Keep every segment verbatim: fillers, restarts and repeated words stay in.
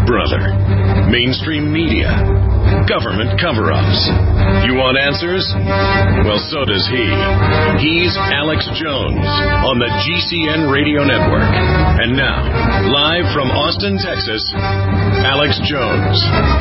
brother. Mainstream media. Government cover-ups. You want answers? Well, so does he. He's Alex Jones on the G C N Radio Network. And now, live from Austin, Texas, Alex Jones.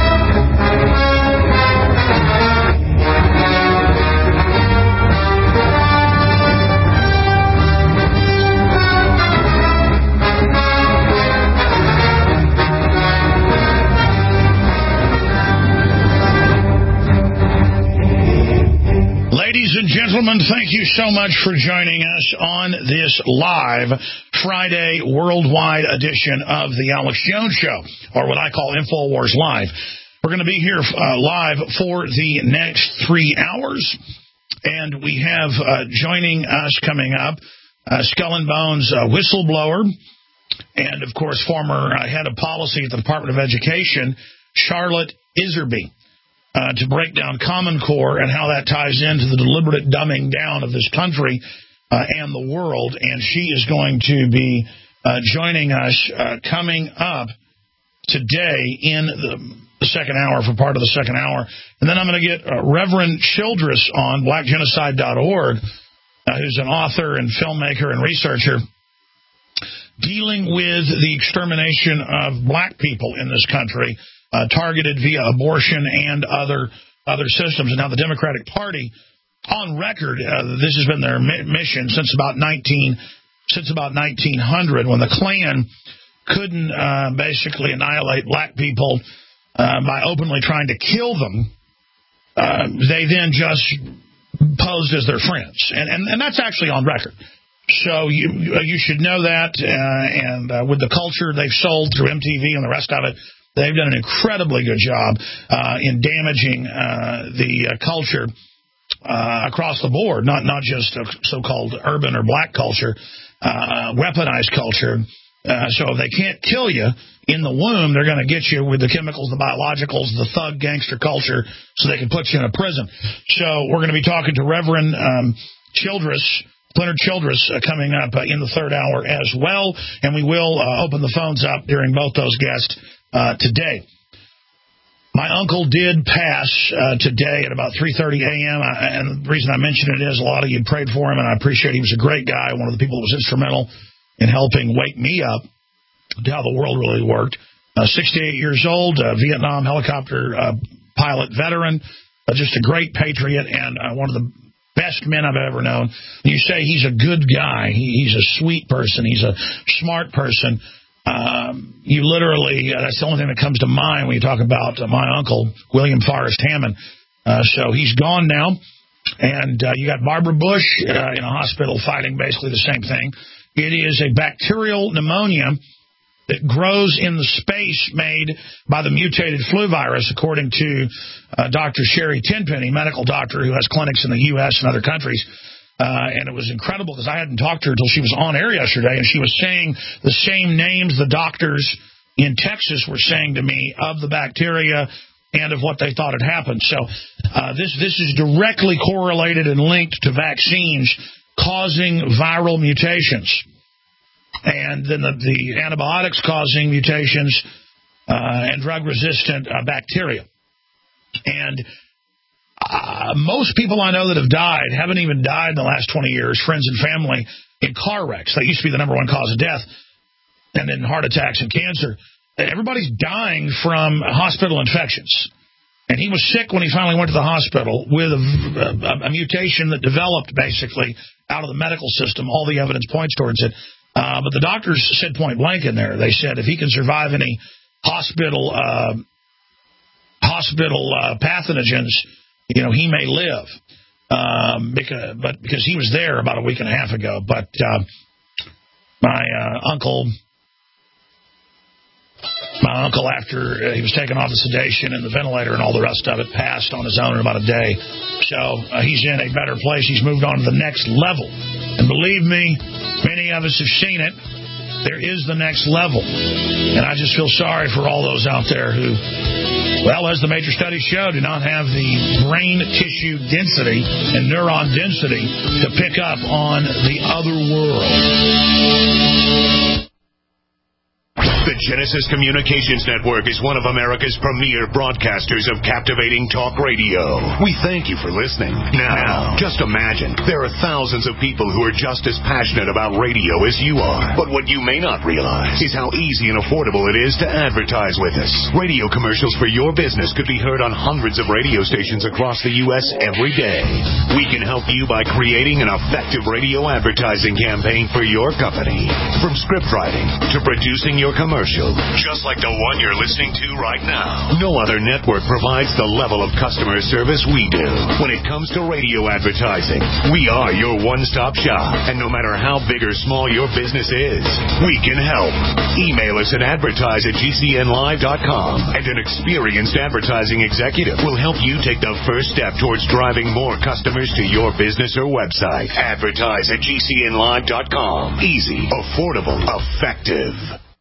Ladies and gentlemen, thank you so much for joining us on this live Friday worldwide edition of the Alex Jones Show, or what I call InfoWars Live. We're going to be here uh, live for the next three hours, and we have uh, joining us coming up uh, Skull and Bones uh, whistleblower, and, of course, former uh, head of policy at the Department of Education, Charlotte Iserby. Uh, to break down Common Core and how that ties into the deliberate dumbing down of this country uh, and the world. And she is going to be uh, joining us uh, coming up today in the, the second hour, for part of the second hour. And then I'm going to get uh, Reverend Childress on black genocide dot org, uh, who's an author and filmmaker and researcher dealing with the extermination of black people in this country, Uh, targeted via abortion and other other systems. And now the Democratic Party, on record, uh, this has been their mi- mission since about nineteen since about nineteen hundred, when the Klan couldn't uh, basically annihilate black people uh, by openly trying to kill them. Uh, they then just posed as their friends, and and, and that's actually on record. So you you should know that. Uh, and uh, with the culture they've sold through M T V and the rest of it, they've done an incredibly good job uh, in damaging uh, the uh, culture uh, across the board, not not just a so-called urban or black culture, uh, weaponized culture. Uh, so if they can't kill you in the womb, they're going to get you with the chemicals, the biologicals, the thug gangster culture, so they can put you in a prison. So we're going to be talking to Reverend um, Childress, Leonard Childress, uh, coming up uh, in the third hour as well, and we will uh, open the phones up during both those guests Uh, today. My uncle did pass uh, today at about three thirty a.m., I, and the reason I mention it is a lot of you prayed for him, and I appreciate he was a great guy, one of the people that was instrumental in helping wake me up to how the world really worked. Uh, sixty-eight years old, uh, Vietnam helicopter uh, pilot veteran, uh, just a great patriot, and uh, one of the best men I've ever known. You say he's a good guy, he, he's a sweet person, he's a smart person. Um, you literally, uh, that's the only thing that comes to mind when you talk about uh, my uncle, William Forrest Hammond. Uh, so he's gone now. And uh, you got Barbara Bush uh, in a hospital fighting basically the same thing. It is a bacterial pneumonia that grows in the space made by the mutated flu virus, according to uh, Doctor Sherry Tenpenny, medical doctor who has clinics in the U S and other countries. Uh, and it was incredible because I hadn't talked to her until she was on air yesterday, and she was saying the same names the doctors in Texas were saying to me of the bacteria and of what they thought had happened. So uh, this this is directly correlated and linked to vaccines causing viral mutations, and then the, the antibiotics causing mutations uh, and drug-resistant uh, bacteria. And Uh, most people I know that have died haven't even died in the last twenty years, friends and family, in car wrecks. That used to be the number one cause of death, and then heart attacks and cancer. Everybody's dying from hospital infections. And he was sick when he finally went to the hospital with a, a, a mutation that developed basically out of the medical system. All the evidence points towards it. Uh, but the doctors said point blank in there, they said if he can survive any hospital, uh, hospital uh, pathogens, you know, he may live, um, because, but because he was there about a week and a half ago. But uh, my uh, uncle, my uncle, after uh, he was taken off the sedation and the ventilator and all the rest of it, passed on his own in about a day. So uh, he's in a better place. He's moved on to the next level. And believe me, many of us have seen it. There is the next level. And I just feel sorry for all those out there who, well, as the major studies show, do not have the brain tissue density and neuron density to pick up on the other world. The Genesis Communications Network is one of America's premier broadcasters of captivating talk radio. We thank you for listening. Now, just imagine, there are thousands of people who are just as passionate about radio as you are. But what you may not realize is how easy and affordable it is to advertise with us. Radio commercials for your business could be heard on hundreds of radio stations across the U S every day. We can help you by creating an effective radio advertising campaign for your company. From script writing to producing your commercial, just like the one you're listening to right now. No other network provides the level of customer service we do. When it comes to radio advertising, we are your one-stop shop. And no matter how big or small your business is, we can help. Email us at advertise at G C N live dot com, and an experienced advertising executive will help you take the first step towards driving more customers to your business or website. Advertise at G C N live dot com. Easy, affordable, effective.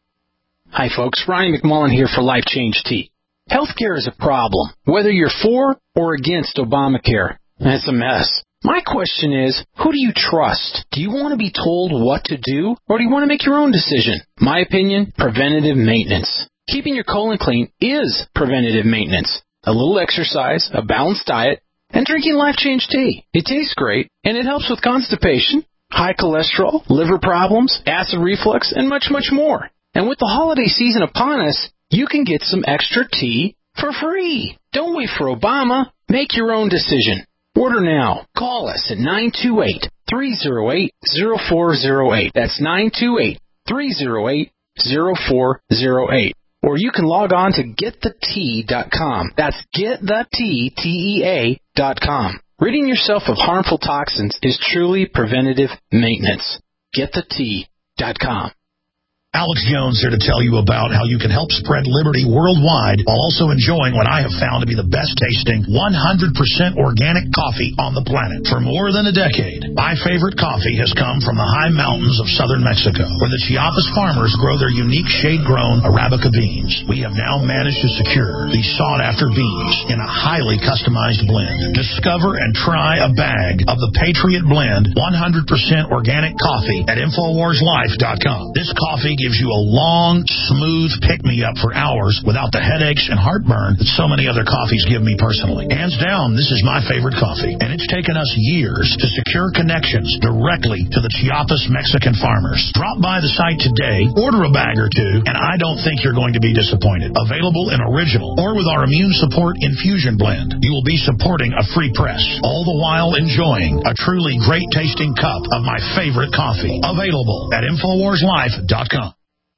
Hi, folks. Ryan McMullen here for Life Change Tea. Healthcare is a problem, whether you're for or against Obamacare. It's a mess. My question is, who do you trust? Do you want to be told what to do, or do you want to make your own decision? My opinion, preventative maintenance. Keeping your colon clean is preventative maintenance. A little exercise, a balanced diet, and drinking Life Change Tea. It tastes great, and it helps with constipation, high cholesterol, liver problems, acid reflux, and much, much more. And with the holiday season upon us, you can get some extra tea for free. Don't wait for Obama. Make your own decision. Order now. Call us at nine two eight, three oh eight, oh four oh eight. That's nine two eight, three oh eight, oh four oh eight. Or you can log on to get the tea dot com. That's get the tea, T E A, dot com. Ridding yourself of harmful toxins is truly preventative maintenance. get the tea dot com. Alex Jones here to tell you about how you can help spread liberty worldwide while also enjoying what I have found to be the best tasting one hundred percent organic coffee on the planet. For more than a decade, my favorite coffee has come from the high mountains of southern Mexico, where the Chiapas farmers grow their unique shade-grown Arabica beans. We have now managed to secure these sought-after beans in a highly customized blend. Discover and try a bag of the Patriot Blend one hundred percent organic coffee at Infowars Life dot com. This coffee gives you a long, smooth pick-me-up for hours without the headaches and heartburn that so many other coffees give me personally. Hands down, this is my favorite coffee, and it's taken us years to secure connections directly to the Chiapas Mexican farmers. Drop by the site today, order a bag or two, and I don't think you're going to be disappointed. Available in original or with our immune support infusion blend. You will be supporting a free press, all the while enjoying a truly great-tasting cup of my favorite coffee. Available at Infowars Life dot com.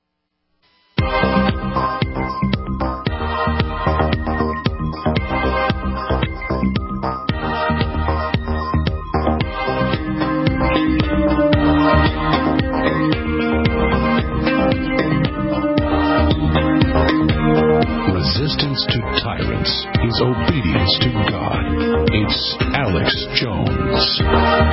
Resistance to tyrants is obedience to God. It's Alex Jones.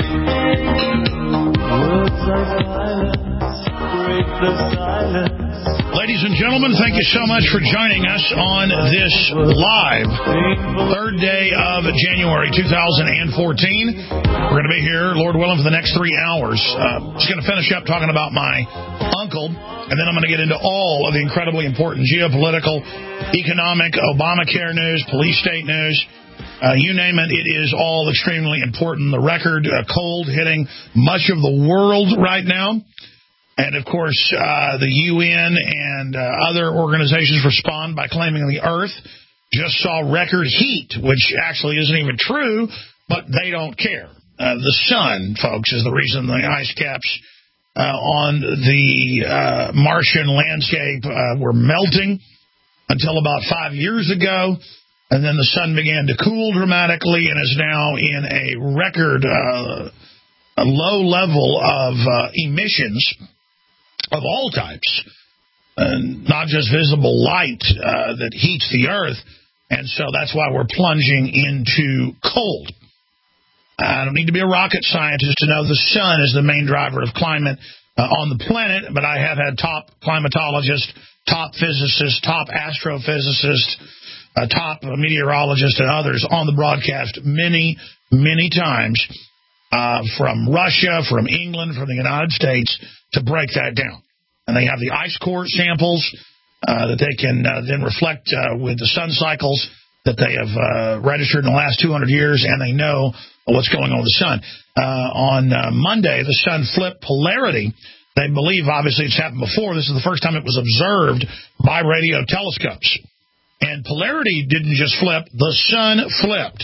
Words of silence break the silence. Ladies and gentlemen, thank you so much for joining us on this live third day of January two thousand fourteen. We're going to be here, Lord willing, for the next three hours. Uh, just going to finish up talking about my uncle, and then I'm going to get into all of the incredibly important geopolitical, economic, Obamacare news, police state news. Uh, you name it, it is all extremely important. The record uh, cold hitting much of the world right now. And, of course, uh, the U N and uh, other organizations respond by claiming the Earth just saw record heat, which actually isn't even true, but they don't care. Uh, the sun, folks, is the reason the ice caps uh, on the uh, Martian landscape uh, were melting until about five years ago. And then the sun began to cool dramatically and is now in a record uh, a low level of uh, emissions of all types, uh, not just visible light uh, that heats the Earth. And so that's why we're plunging into cold. I don't need to be a rocket scientist to know the sun is the main driver of climate uh, on the planet, but I have had top climatologists, top physicists, top astrophysicists, uh, top meteorologists, and others on the broadcast many, many times uh, from Russia, from England, from the United States, to break that down. and they have the ice core samples uh, that they can uh, then reflect uh, with the sun cycles that they have uh, registered in the last two hundred years, and they know what's going on with the sun. Uh, on uh, Monday, the sun flipped polarity. They believe, obviously, it's happened before. This is the first time it was observed by radio telescopes. And polarity didn't just flip. The sun flipped.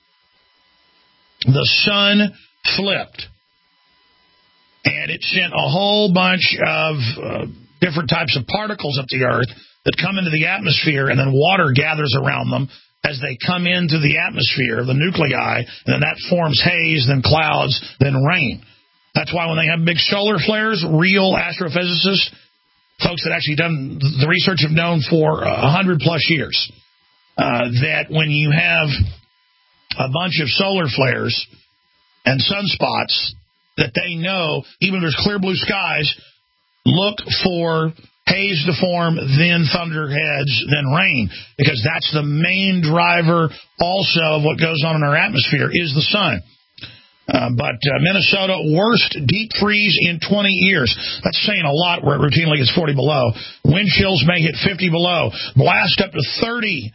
The sun flipped. And it sent a whole bunch of uh, different types of particles up the Earth that come into the atmosphere, and then water gathers around them as they come into the atmosphere, the nuclei, and then that forms haze, then clouds, then rain. That's why when they have big solar flares, real astrophysicists, folks that actually done the research have known for one hundred plus years, uh, that when you have a bunch of solar flares and sunspots, that they know, even if there's clear blue skies, look for haze to form, then thunderheads, then rain, because that's the main driver also of what goes on in our atmosphere is the sun. Uh, but uh, Minnesota, worst deep freeze in twenty years. That's saying a lot where it routinely gets forty below. Wind chills may hit fifty below. Blast up to thirty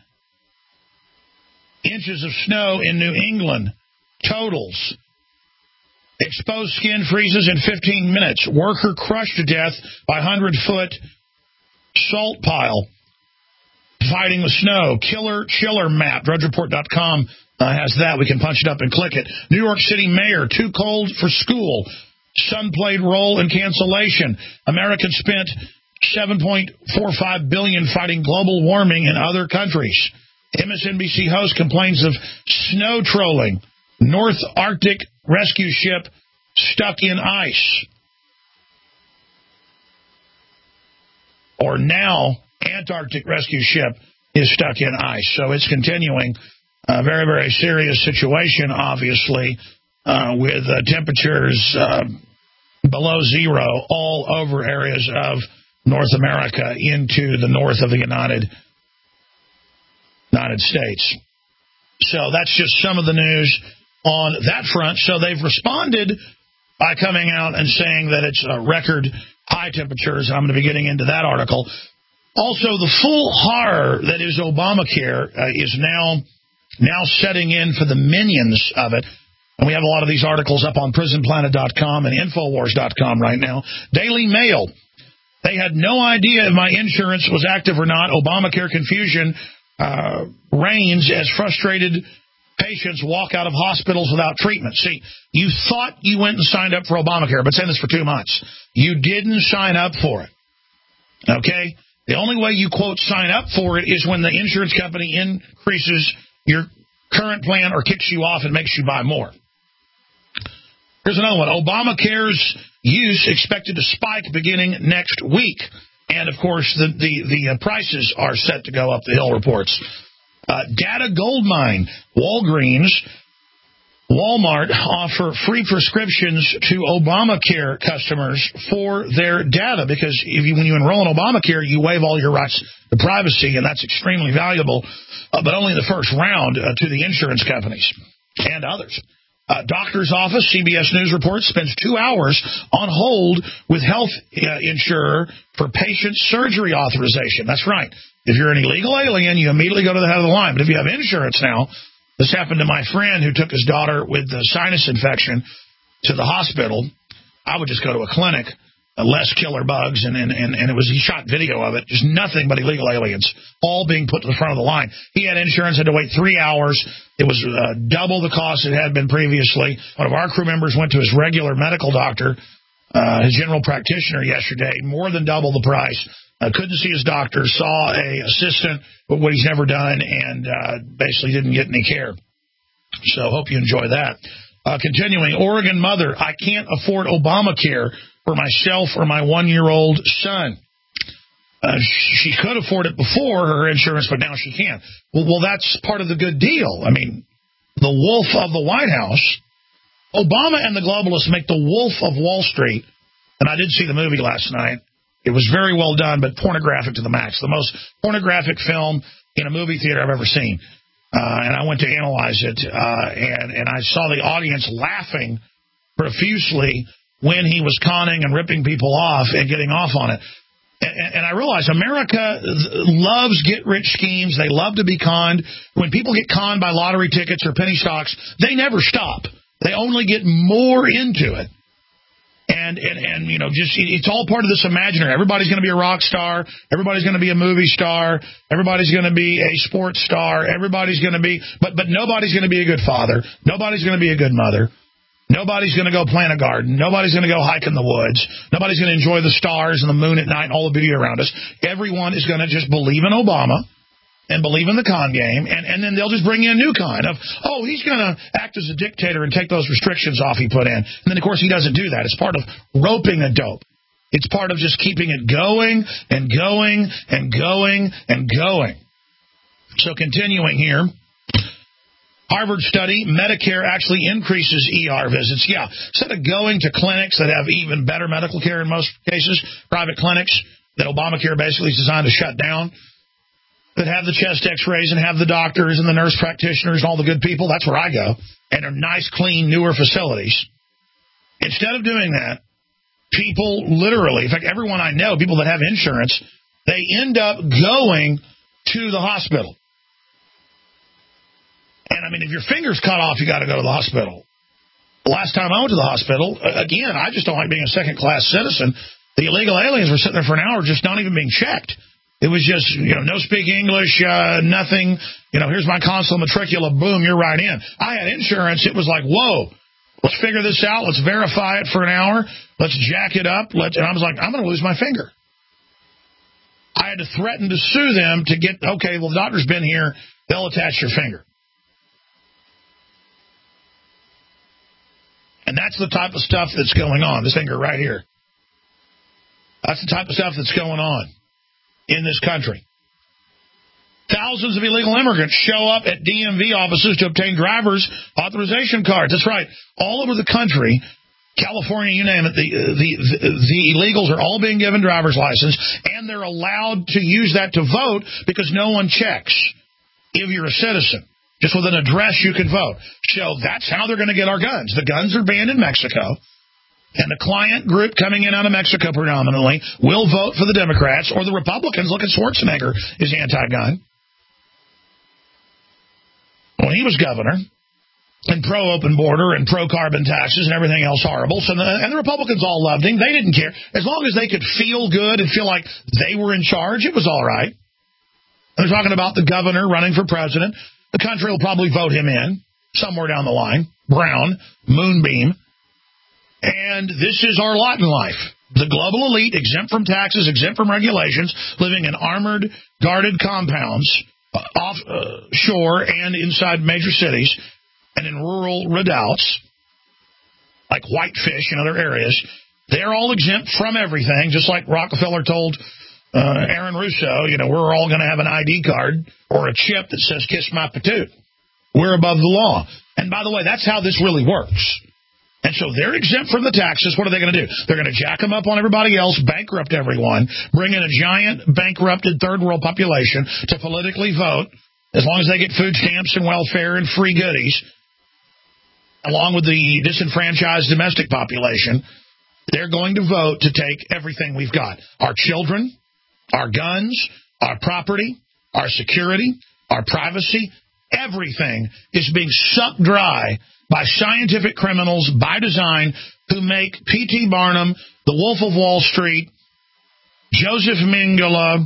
inches of snow in New England. Totals. Exposed skin freezes in fifteen minutes. Worker crushed to death by hundred-foot salt pile. Fighting the snow. Killer chiller map. Drudge Report dot com uh, has that. We can punch it up and click it. New York City mayor, too cold for school. Sun played role in cancellation. Americans spent seven point four five billion dollars fighting global warming in other countries. M S N B C host complains of snow trolling. North Arctic rescue ship stuck in ice. Or now, Antarctic rescue ship is stuck in ice. So it's continuing. A very, very serious situation, obviously, uh, with uh, temperatures uh, below zero all over areas of North America into the north of the United, United States. So that's just some of the news on that front. So they've responded by coming out and saying that it's uh, record high temperatures, and I'm going to be getting into that article. Also, the full horror that is Obamacare uh, is now now setting in for the minions of it. And we have a lot of these articles up on prison planet dot com and infowars dot com right now. Daily Mail. They had no idea if my insurance was active or not. Obamacare confusion uh, reigns as frustrated patients walk out of hospitals without treatment. See, you thought you went and signed up for Obamacare, but saying this for two months. You didn't sign up for it. Okay? The only way you, quote, sign up for it is when the insurance company increases your current plan or kicks you off and makes you buy more. Here's another one. Obamacare's use expected to spike beginning next week. And, of course, the, the, the uh, prices are set to go up, the Hill reports. Uh, data goldmine. Walgreens, Walmart offer free prescriptions to Obamacare customers for their data, because if you, when you enroll in Obamacare, you waive all your rights to privacy, and that's extremely valuable, uh, but only in the first round uh, to the insurance companies and others. Uh, doctor's office, C B S News reports, spends two hours on hold with health uh, insurer for patient surgery authorization. That's right. If you're an illegal alien, you immediately go to the head of the line. But if you have insurance now, this happened to my friend who took his daughter with the sinus infection to the hospital. I would just go to a clinic, uh, less killer bugs, and, and, and, and it was, he shot video of it, just nothing but illegal aliens, all being put to the front of the line. He had insurance, had to wait three hours. It was uh, double the cost it had been previously. One of our crew members went to his regular medical doctor, uh, his general practitioner yesterday, more than double the price. Uh, couldn't see his doctor, saw a assistant, but what he's never done, and uh, basically didn't get any care. So hope you enjoy that. Uh, continuing, Oregon mother, I can't afford Obamacare for myself or my one-year-old son. Uh, she could afford it before her insurance, but now she can't. Well, well, that's part of the good deal. I mean, the wolf of the White House, Obama and the globalists make the wolf of Wall Street, and I did see the movie last night. It was very well done, but pornographic to the max. The most pornographic film in a movie theater I've ever seen. Uh, and I went to analyze it, uh, and, and I saw the audience laughing profusely when he was conning and ripping people off and getting off on it. And, and I realize America loves get-rich schemes. They love to be conned. When people get conned by lottery tickets or penny stocks, they never stop. They only get more into it. And, and, and you know, just it's all part of this imaginary. Everybody's going to be a rock star. Everybody's going to be a movie star. Everybody's going to be a sports star. Everybody's going to be, but but nobody's going to be a good father. Nobody's going to be a good mother. Nobody's going to go plant a garden. Nobody's going to go hike in the woods. Nobody's going to enjoy the stars and the moon at night and all the beauty around us. Everyone is going to just believe in Obama and believe in the con game, and, and then they'll just bring in a new con of, oh, he's going to act as a dictator and take those restrictions off he put in. And then, of course, he doesn't do that. It's part of roping a dope. It's part of just keeping it going and going and going and going. So continuing here, Harvard study, Medicare actually increases E R visits. Yeah, instead of going to clinics that have even better medical care in most cases, private clinics that Obamacare basically is designed to shut down, that have the chest x-rays and have the doctors and the nurse practitioners and all the good people, that's where I go. And they're nice, clean, newer facilities. Instead of doing that, people literally, in fact, everyone I know, people that have insurance, they end up going to the hospital. And, I mean, if your finger's cut off, you got to go to the hospital. The last time I went to the hospital, again, I just don't like being a second-class citizen. The illegal aliens were sitting there for an hour just not even being checked. It was just, you know, no speak English, uh, nothing. You know, here's my consular matricula. Boom, you're right in. I had insurance. It was like, whoa, let's figure this out. Let's verify it for an hour. Let's jack it up. Let's, and I was like, I'm going to lose my finger. I had to threaten to sue them to get, okay, well, the doctor's been here. They'll attach your finger. And that's the type of stuff that's going on. This finger right here. That's the type of stuff that's going on in this country. Thousands of illegal immigrants show up at D M V offices to obtain driver's authorization cards. That's right. All over the country, California, you name it, the, the, the, the illegals are all being given driver's license, and they're allowed to use that to vote because no one checks if you're a citizen. Just with an address, you can vote. So that's how they're going to get our guns. The guns are banned in Mexico. And the client group coming in out of Mexico predominantly will vote for the Democrats, or the Republicans. Look at Schwarzenegger is anti-gun. When he was governor, and pro-open border and pro-carbon taxes and everything else horrible, so the, and the Republicans all loved him. They didn't care. As long as they could feel good and feel like they were in charge, it was all right. They're talking about the governor running for president. The country will probably vote him in somewhere down the line. Brown, Moonbeam. And this is our lot in life. The global elite, exempt from taxes, exempt from regulations, living in armored, guarded compounds offshore uh, and inside major cities and in rural redoubts, like Whitefish and other areas. They're all exempt from everything, just like Rockefeller told uh, Aaron Russo, you know, we're all going to have an I D card or a chip that says, kiss my patoot. We're above the law. And by the way, that's how this really works. And so they're exempt from the taxes. What are they going to do? They're going to jack them up on everybody else, bankrupt everyone, bring in a giant bankrupted third world population to politically vote, as long as they get food stamps and welfare and free goodies, along with the disenfranchised domestic population. They're going to vote to take everything we've got. Our children, our guns, our property, our security, our privacy, everything is being sucked dry by scientific criminals by design who make P T Barnum, the Wolf of Wall Street, Joseph Mengele,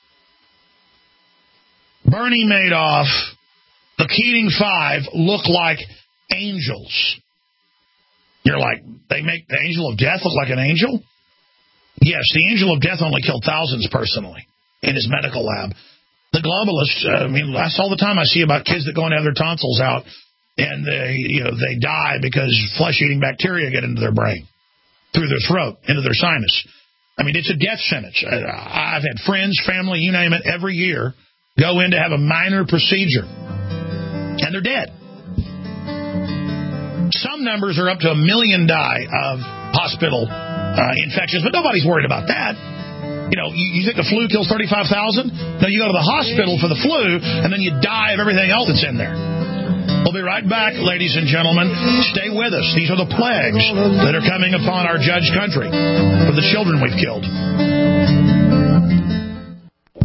Bernie Madoff, the Keating Five look like angels. You're like, they make the angel of death look like an angel? Yes, the angel of death only killed thousands personally in his medical lab. The globalists, uh, I mean, that's all the time I see about kids that go and have their tonsils out, and they, you know, they die because flesh-eating bacteria get into their brain, through their throat, into their sinus. I mean, it's a death sentence. I've had friends, family, you name it, every year go in to have a minor procedure, and they're dead. Some numbers are up to a million die of hospital uh, infections, but nobody's worried about that. You know, you, you think the flu kills thirty-five thousand? No, you go to the hospital for the flu, and then you die of everything else that's in there. We'll be right back, ladies and gentlemen. Stay with us. These are the plagues that are coming upon our judged country for the children we've killed.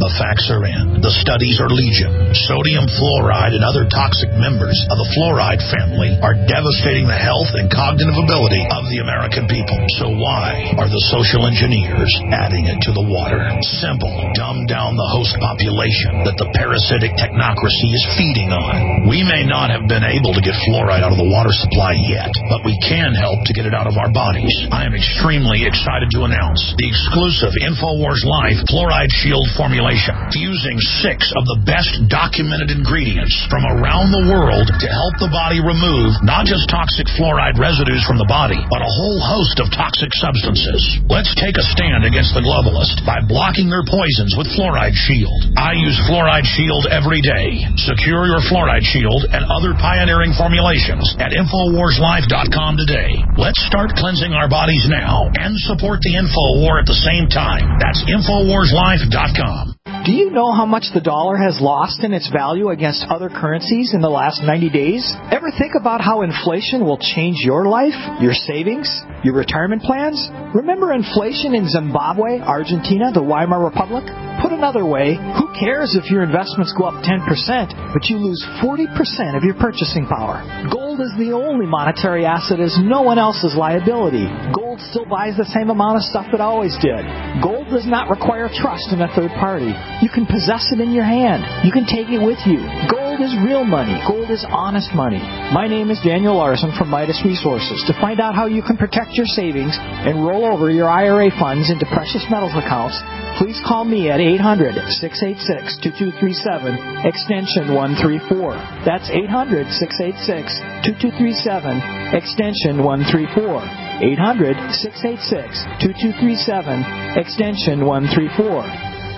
The facts are in. The studies are legion. Sodium fluoride and other toxic members of the fluoride family are devastating the health and cognitive ability of the American people. So why are the social engineers adding it to the water? Simple. Dumb down the host population that the parasitic technocracy is feeding on. We may not have been able to get fluoride out of the water supply yet, but we can help to get it out of our bodies. I am extremely excited to announce the exclusive InfoWars Life Fluoride Shield formulation, fusing six of the best documented ingredients from around the world to help the body remove not just toxic fluoride residues from the body, but a whole host of toxic substances. Let's take a stand against the globalists by blocking their poisons with Fluoride Shield. I use Fluoride Shield every day. Secure your Fluoride Shield and other pioneering formulations at Infowars Life dot com today. Let's start cleansing our bodies now and support the info war at the same time. That's Infowars Life dot com. Do you know how much the dollar has lost in its value against other currencies in the last ninety days? Ever think about how inflation will change your life, your savings, your retirement plans? Remember inflation in Zimbabwe, Argentina, the Weimar Republic? Put another way, who cares if your investments go up ten percent, but you lose forty percent of your purchasing power? Gold is the only monetary asset as no one else's liability. Gold still buys the same amount of stuff it always did. Gold does not require trust in a third party. You can possess it in your hand. You can take it with you. Gold is real money. Gold is honest money. My name is Daniel Larson from Midas Resources. To find out how you can protect your savings and roll over your I R A funds into precious metals accounts, please call me at eight hundred, six eight six, two two three seven, extension one three four. That's eight hundred, six eight six, two two three seven, extension one three four. eight hundred, six eight six, two two three seven, extension one three four.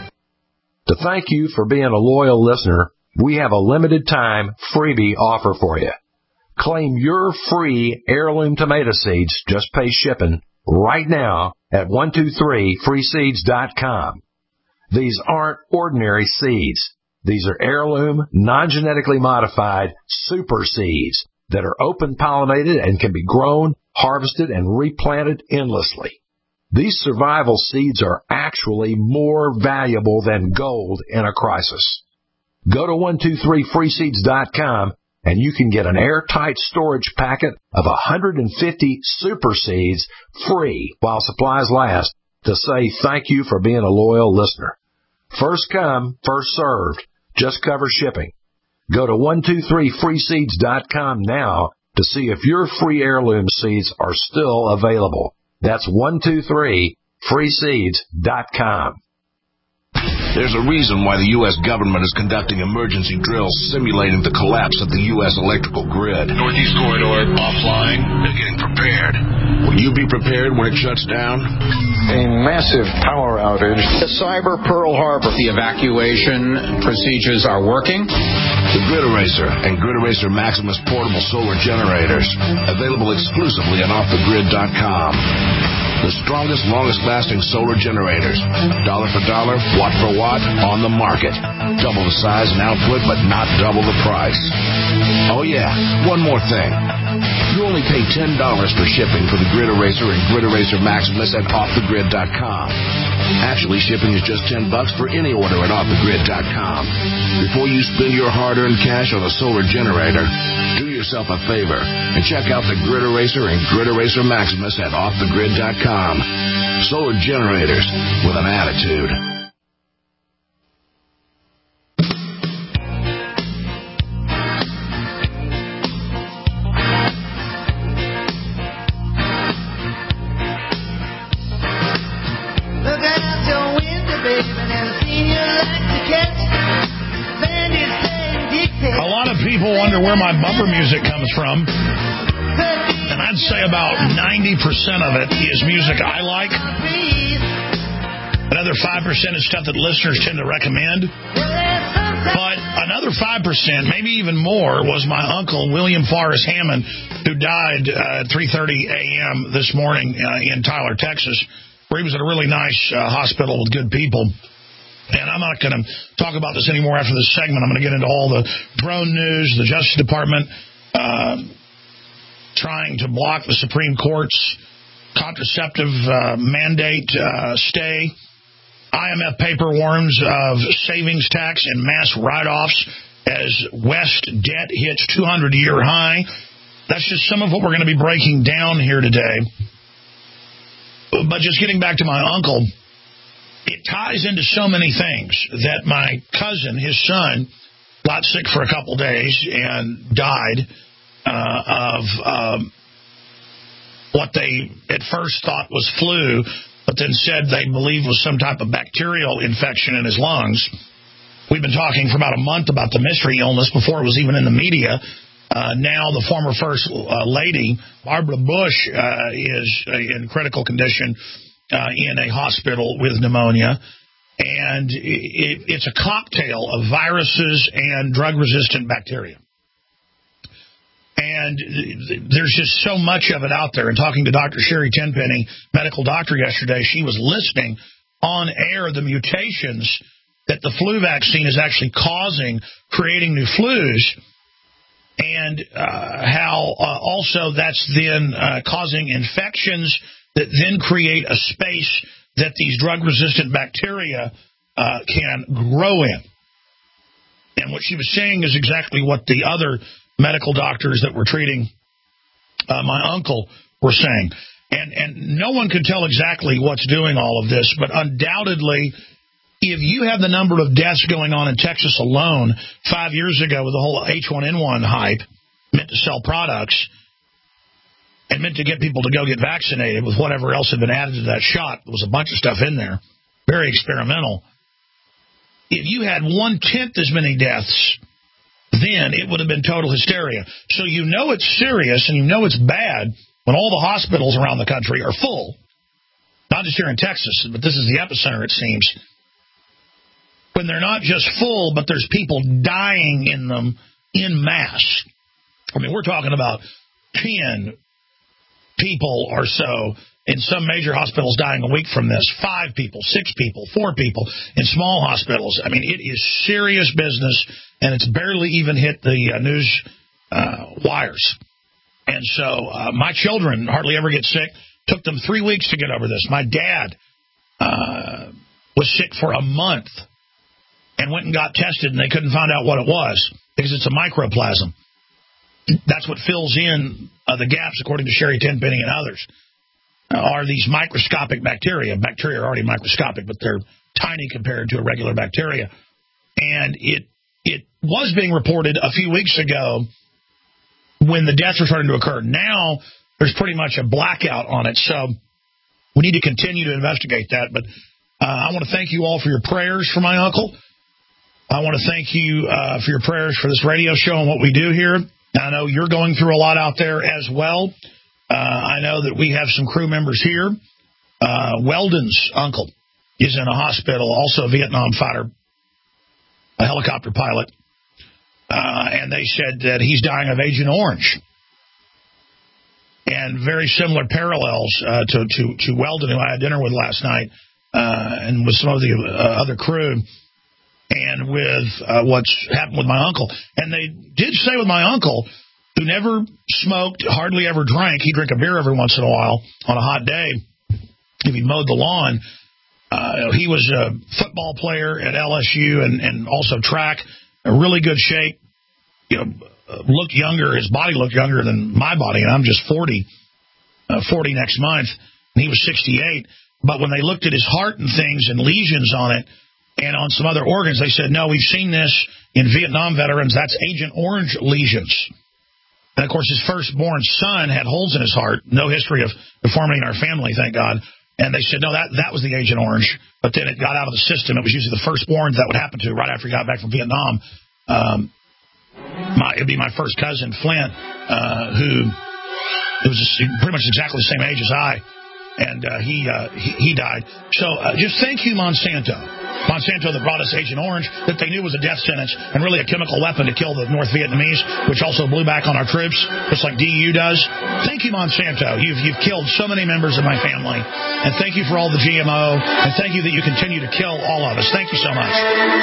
To thank you for being a loyal listener, we have a limited time freebie offer for you. Claim your free heirloom tomato seeds, just pay shipping, right now at one two three free seeds dot com. These aren't ordinary seeds. These are heirloom, non-genetically modified super seeds that are open-pollinated and can be grown, harvested, and replanted endlessly. These survival seeds are actually more valuable than gold in a crisis. Go to one two three free seeds dot com and you can get an airtight storage packet of one hundred fifty super seeds free while supplies last to say thank you for being a loyal listener. First come, first served. Just cover shipping. Go to one two three free seeds dot com now to see if your free heirloom seeds are still available. That's one two three free seeds dot com. There's a reason why the U S government is conducting emergency drills simulating the collapse of the U S electrical grid. Northeast Corridor offline. They're getting prepared. Will you be prepared when it shuts down? A massive power outage. The cyber Pearl Harbor. The evacuation procedures are working. The Grid Eraser and Grid Eraser Maximus portable solar generators. Available exclusively on off the grid dot com. The strongest, longest-lasting solar generators. Dollar for dollar, watt for watt, on the market. Double the size and output, but not double the price. Oh, yeah, one more thing. You only pay ten dollars for shipping for the Grid Eraser and Grid Eraser Maximus at off the grid dot com. Actually, shipping is just ten bucks for any order at off the grid dot com. Before you spend your hard-earned cash on a solar generator, do yourself a favor and check out the Grid Eraser and Grid Eraser Maximus at off the grid dot com. Solar generators with an attitude. A lot of people wonder where my bumper music comes from. And I'd say about ninety percent of it is music I like. Another five percent is stuff that listeners tend to recommend. But another five percent, maybe even more, was my uncle, William Forrest Hammond, who died uh, at three thirty a.m. this morning uh, in Tyler, Texas, where he was at a really nice uh, hospital with good people. And I'm not going to talk about this anymore after this segment. I'm going to get into all the drone news, the Justice Department uh, trying to block the Supreme Court's contraceptive uh, mandate uh, stay. I M F paper warns of savings tax and mass write-offs as West debt hits two hundred year high. That's just some of what we're going to be breaking down here today. But just getting back to my uncle, it ties into so many things that my cousin, his son, got sick for a couple days and died uh, of um, what they at first thought was flu, but then said they believed was some type of bacterial infection in his lungs. We've been talking for about a month about the mystery illness before it was even in the media. Uh, now the former First uh, Lady, Barbara Bush, uh, is in critical condition uh, in a hospital with pneumonia. And it, it's a cocktail of viruses and drug-resistant bacteria. And there's just so much of it out there. And talking to Doctor Sherry Tenpenny, medical doctor, yesterday, she was listing on air the mutations that the flu vaccine is actually causing, creating new flus, and uh, how uh, also that's then uh, causing infections that then create a space that these drug-resistant bacteria uh, can grow in. And what she was saying is exactly what the other medical doctors that were treating uh, my uncle were saying. And, and no one could tell exactly what's doing all of this, but undoubtedly, if you have the number of deaths going on in Texas alone five years ago with the whole H one N one hype, meant to sell products, and meant to get people to go get vaccinated with whatever else had been added to that shot. There was a bunch of stuff in there, very experimental. If you had one-tenth as many deaths, then it would have been total hysteria. So you know it's serious and you know it's bad when all the hospitals around the country are full. Not just here in Texas, but this is the epicenter, it seems. When they're not just full, but there's people dying in them en masse. I mean, we're talking about ten people or so in some major hospitals dying a week from this. Five people, six people, four people in small hospitals. I mean, it is serious business, and it's barely even hit the uh, news uh, wires. And so uh, my children hardly ever get sick. Took them three weeks to get over this. My dad uh, was sick for a month and went and got tested, and they couldn't find out what it was because it's a microplasm. That's what fills in uh, the gaps, according to Sherry Tenpenny and others, uh, are these microscopic bacteria. Bacteria are already microscopic, but they're tiny compared to a regular bacteria. And it it was being reported a few weeks ago when the deaths were starting to occur. Now there's pretty much a blackout on it, so we need to continue to investigate that. But uh, I want to thank you all for your prayers for my uncle. I want to thank you uh, for your prayers for this radio show and what we do here. I know you're going through a lot out there as well. Uh, I know that we have some crew members here. Uh, Weldon's uncle is in a hospital, also a Vietnam fighter, a helicopter pilot. Uh, and they said that he's dying of Agent Orange. And very similar parallels uh, to, to, to Weldon, who I had dinner with last night, uh, and with some of the uh, other crew, and with uh, what's happened with my uncle. And they did say with my uncle, who never smoked, hardly ever drank, he'd drink a beer every once in a while on a hot day if he mowed the lawn. Uh, he was a football player at L S U and, and also track, a really good shape. You know, looked younger, his body looked younger than my body, and I'm just forty, uh, forty next month, and he was sixty-eight. But when they looked at his heart and things and lesions on it, and on some other organs, they said, no, we've seen this in Vietnam veterans. That's Agent Orange lesions. And, of course, his firstborn son had holes in his heart. No history of deformity in our family, thank God. And they said, no, that, that was the Agent Orange. But then it got out of the system. It was usually the firstborn that would happen to right after he got back from Vietnam. Um, my, it would be my first cousin, Flint, uh, who it was pretty much exactly the same age as I. And uh, he, uh, he he died. So uh, just thank you, Monsanto. Monsanto that brought us Agent Orange, that they knew was a death sentence and really a chemical weapon to kill the North Vietnamese, which also blew back on our troops, just like D U does. Thank you, Monsanto. You've, you've killed so many members of my family. And thank you for all the G M O. And thank you that you continue to kill all of us. Thank you so much.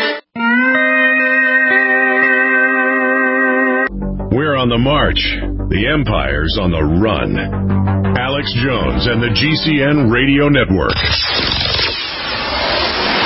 We're on the march. The Empire's on the run. Alex Jones and the G C N Radio Network.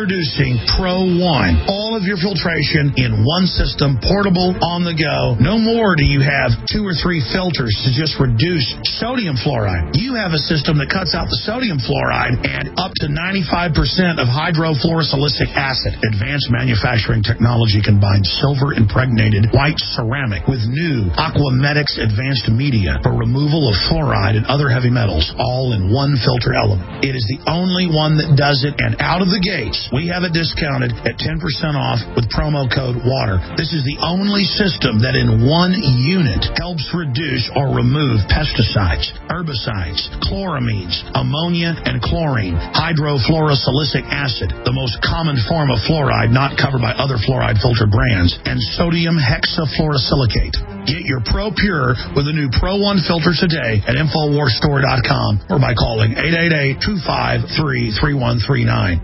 Introducing Pro One. All of your filtration in one system, portable, on the go. No more do you have two or three filters to just reduce sodium fluoride. You have a system that cuts out the sodium fluoride and up to ninety-five percent of hydrofluorosilicic acid. Advanced manufacturing technology combines silver-impregnated white ceramic with new Aquamedics advanced media for removal of fluoride and other heavy metals, all in one filter element. It is the only one that does it, and out of the gates, we have it discounted at ten percent off with promo code WATER. This is the only system that in one unit helps reduce or remove pesticides, herbicides, chloramines, ammonia, and chlorine, hydrofluorosilicic acid, the most common form of fluoride not covered by other fluoride filter brands, and sodium hexafluorosilicate. Get your Pro Pure with the new Pro One filter today at Infowars Store dot com or by calling eight eight eight, two five three, three one three nine.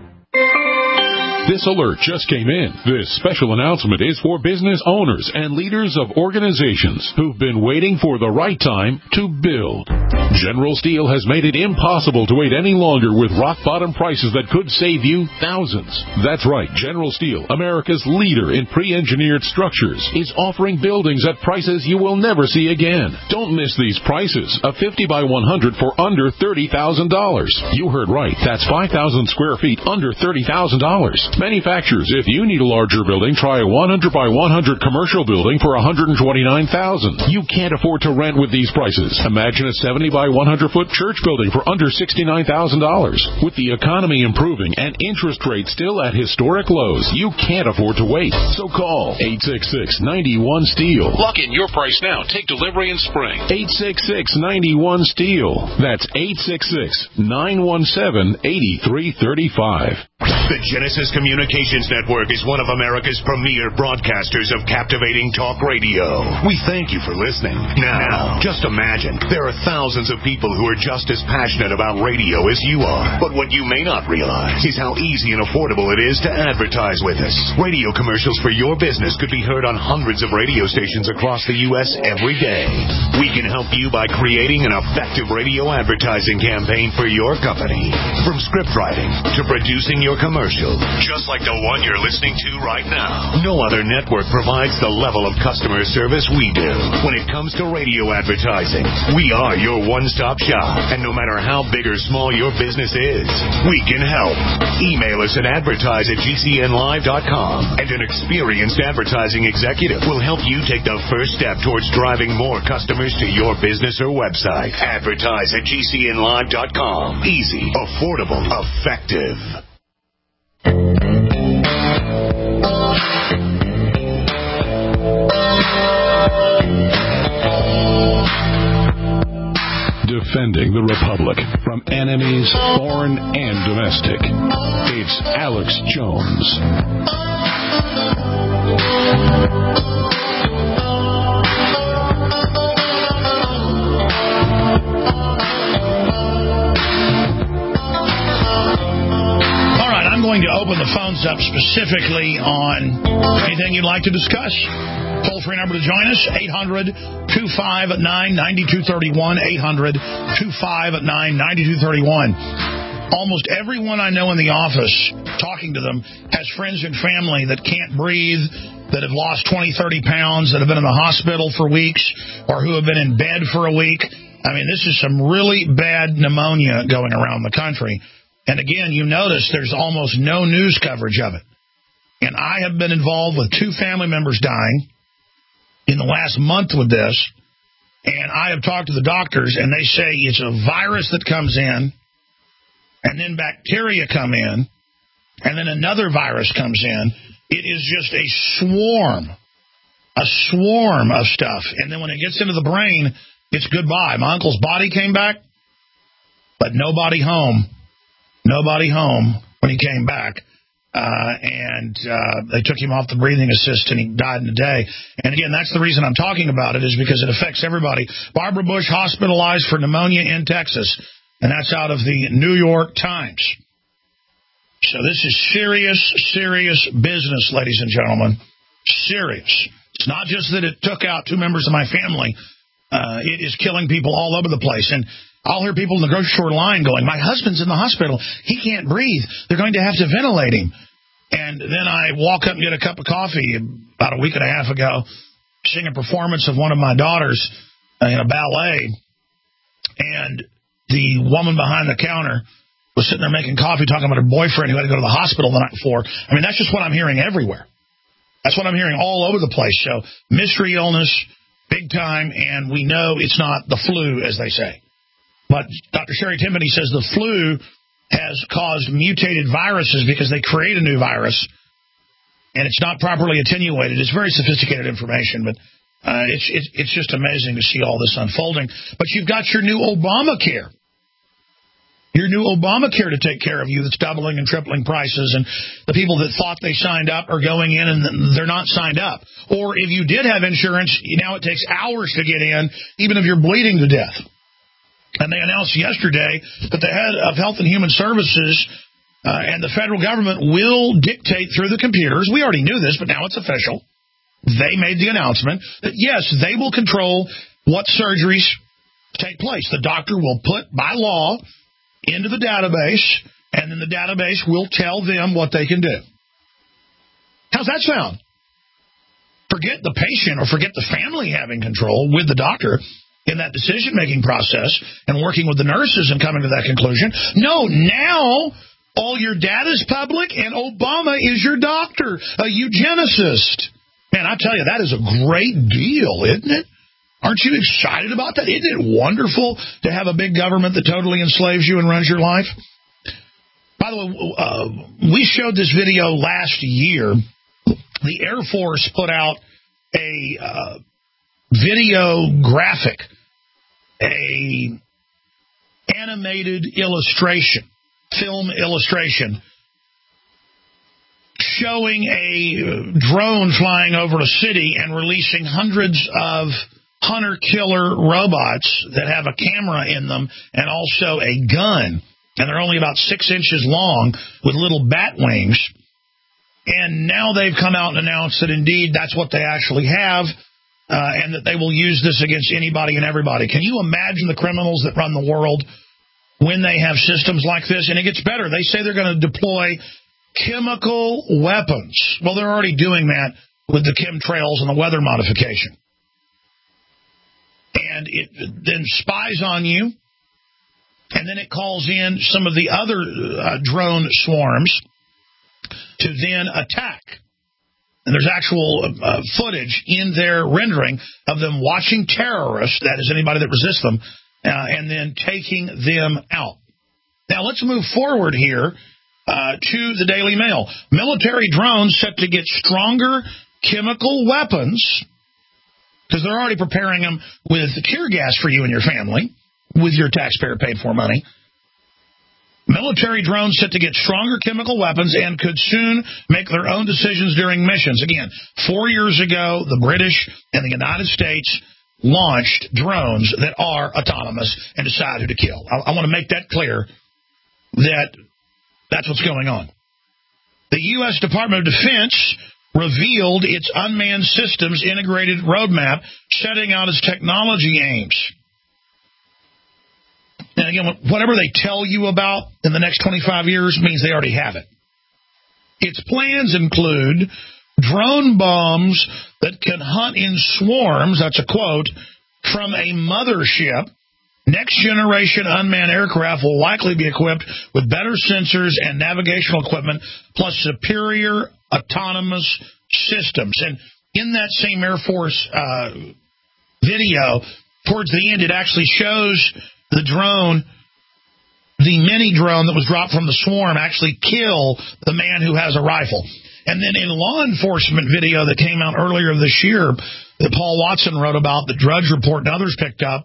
This alert just came in. This special announcement is for business owners and leaders of organizations who've been waiting for the right time to build. General Steel has made it impossible to wait any longer with rock-bottom prices that could save you thousands. That's right. General Steel, America's leader in pre-engineered structures, is offering buildings at prices you will never see again. Don't miss these prices. A fifty by one hundred for under thirty thousand dollars. You heard right. That's five thousand square feet under thirty thousand dollars. Manufacturers, if you need a larger building, try a one hundred by one hundred commercial building for one hundred twenty-nine thousand dollars. You can't afford to rent with these prices. Imagine a seventy by one hundred foot church building for under sixty-nine thousand dollars. With the economy improving and interest rates still at historic lows, you can't afford to wait. So call eight six six, nine one, STEEL. Lock in your price now. Take delivery in spring. eight six six, nine one, STEEL. That's eight six six, nine one seven, eight three three five. The Genesis Communications Network is one of America's premier broadcasters of captivating talk radio. We thank you for listening. Now, just imagine, there are thousands of people who are just as passionate about radio as you are. But what you may not realize is how easy and affordable it is to advertise with us. Radio commercials for your business could be heard on hundreds of radio stations across the U S every day. We can help you by creating an effective radio advertising campaign for your company. From script writing to producing your commercial, just like the one you're listening to right now. No other network provides the level of customer service we do. When it comes to radio advertising, we are your one-stop shop. And no matter how big or small your business is, we can help. Email us at advertise at G C N live dot com, and an experienced advertising executive will help you take the first step towards driving more customers to your business or website. Advertise at G C N live dot com. Easy, affordable, effective. Defending the Republic from enemies, foreign and domestic. It's Alex Jones. I'm going to open the phones up specifically on anything you'd like to discuss. Toll-free number to join us, eight hundred, two five nine, nine two three one, eight hundred, two five nine, nine two three one. Almost everyone I know in the office, talking to them, has friends and family that can't breathe, that have lost twenty, thirty pounds, that have been in the hospital for weeks, or who have been in bed for a week. I mean, this is some really bad pneumonia going around the country. And again, you notice there's almost no news coverage of it. And I have been involved with two family members dying in the last month with this. And I have talked to the doctors, and they say it's a virus that comes in, and then bacteria come in, and then another virus comes in. It is just a swarm, a swarm of stuff. And then when it gets into the brain, it's goodbye. My uncle's body came back, but nobody home. Nobody home when he came back, uh, and uh, they took him off the breathing assist, and he died in a day. And again, that's the reason I'm talking about it, is because it affects everybody. Barbara Bush hospitalized for pneumonia in Texas, and that's out of the New York Times. So this is serious, serious business, ladies and gentlemen. Serious. It's not just that it took out two members of my family. Uh, it is killing people all over the place. And I'll hear people in the grocery store line going, my husband's in the hospital. He can't breathe. They're going to have to ventilate him. And then I walk up and get a cup of coffee about a week and a half ago, seeing a performance of one of my daughters in a ballet. And the woman behind the counter was sitting there making coffee, talking about her boyfriend who had to go to the hospital the night before. I mean, that's just what I'm hearing everywhere. That's what I'm hearing all over the place. So mystery illness, big time, and we know it's not the flu, as they say. But Doctor Sherry Timpany says the flu has caused mutated viruses because they create a new virus, and it's not properly attenuated. It's very sophisticated information, but uh, it's, it's it's just amazing to see all this unfolding. But you've got your new Obamacare. Your new Obamacare to take care of you that's doubling and tripling prices, and the people that thought they signed up are going in and they're not signed up. Or if you did have insurance, now it takes hours to get in, even if you're bleeding to death. And they announced yesterday that the head of Health and Human Services uh, and the federal government will dictate through the computers. We already knew this, but now it's official. They made the announcement that, yes, they will control what surgeries take place. The doctor will put, by law, into the database, and then the database will tell them what they can do. How's that sound? Forget the patient or forget the family having control with the doctor in that decision-making process and working with the nurses and coming to that conclusion. No, now all your data is public and Obama is your doctor, a eugenicist. Man, I tell you, that is a great deal, isn't it? Aren't you excited about that? Isn't it wonderful to have a big government that totally enslaves you and runs your life? By the way, uh, we showed this video last year. The Air Force put out a uh, video graphic, a animated illustration, film illustration, showing a drone flying over a city and releasing hundreds of hunter-killer robots that have a camera in them and also a gun. And they're only about six inches long with little bat wings. And now they've come out and announced that, indeed, that's what they actually have, uh, and that they will use this against anybody and everybody. Can you imagine the criminals that run the world when they have systems like this? And it gets better. They say they're going to deploy chemical weapons. Well, they're already doing that with the chemtrails and the weather modification. And it then spies on you, and then it calls in some of the other uh, drone swarms to then attack. And there's actual uh, footage in their rendering of them watching terrorists, that is anybody that resists them, uh, and then taking them out. Now, let's move forward here uh, to the Daily Mail. Military drones set to get stronger chemical weapons, because they're already preparing them with tear gas for you and your family, with your taxpayer paid-for money. Military drones set to get stronger chemical weapons and could soon make their own decisions during missions. Again, four years ago, the British and the United States launched drones that are autonomous and decide who to kill. I, I want to make that clear that that's what's going on. The U S Department of Defense revealed its unmanned systems integrated roadmap, setting out its technology aims. And again, whatever they tell you about in the next twenty-five years means they already have it. Its plans include drone bombs that can hunt in swarms, that's a quote, from a mothership. Next-generation unmanned aircraft will likely be equipped with better sensors and navigational equipment, plus superior autonomous systems. And in that same Air Force uh, video, towards the end, it actually shows the drone, the mini drone that was dropped from the swarm, actually kill the man who has a rifle. And then in law enforcement video that came out earlier this year that Paul Watson wrote about, the Drudge Report and others picked up,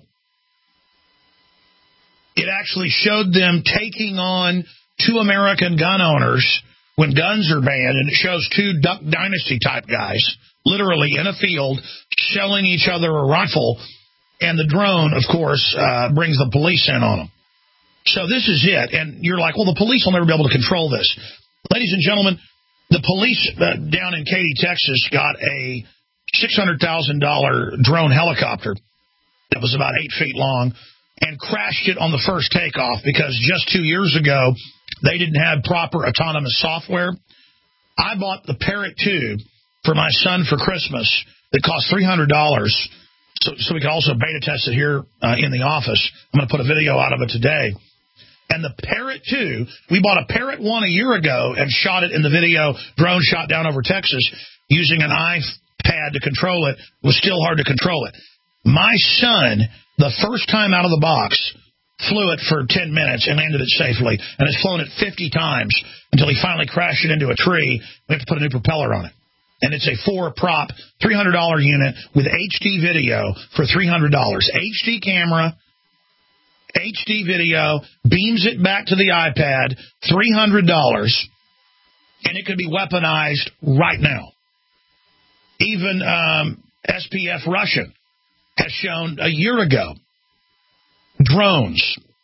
it actually showed them taking on two American gun owners when guns are banned, and it shows two Duck Dynasty-type guys, literally in a field, selling each other a rifle, and the drone, of course, uh, brings the police in on them. So this is it, and you're like, well, the police will never be able to control this. Ladies and gentlemen, the police uh, down in Katy, Texas, got a six hundred thousand dollars drone helicopter that was about eight feet long, and crashed it on the first takeoff because just two years ago, they didn't have proper autonomous software. I bought the Parrot two for my son for Christmas that cost three hundred dollars, so, so we could also beta test it here uh, in the office. I'm going to put a video out of it today. And the Parrot two, we bought a Parrot one a year ago and shot it in the video, drone shot down over Texas, using an iPad to control it. It was still hard to control it. My son, the first time out of the box, flew it for ten minutes and landed it safely, and has flown it fifty times until he finally crashed it into a tree. We have to put a new propeller on it. And it's a four-prop, three hundred dollars unit with H D video for three hundred dollars. H D camera, H D video, beams it back to the iPad, three hundred dollars, and it could be weaponized right now. Even um, S P F Russian has shown a year ago drones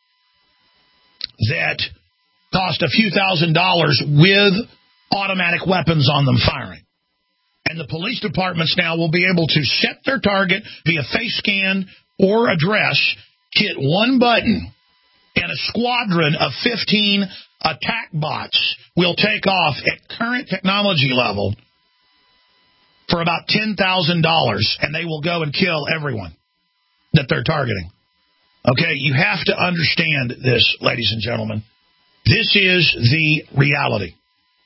that cost a few thousand dollars with automatic weapons on them firing. And the police departments now will be able to set their target via face scan or address, hit one button, and a squadron of fifteen attack bots will take off at current technology level for about ten thousand dollars, and they will go and kill everyone that they're targeting. Okay, you have to understand this, ladies and gentlemen. This is the reality.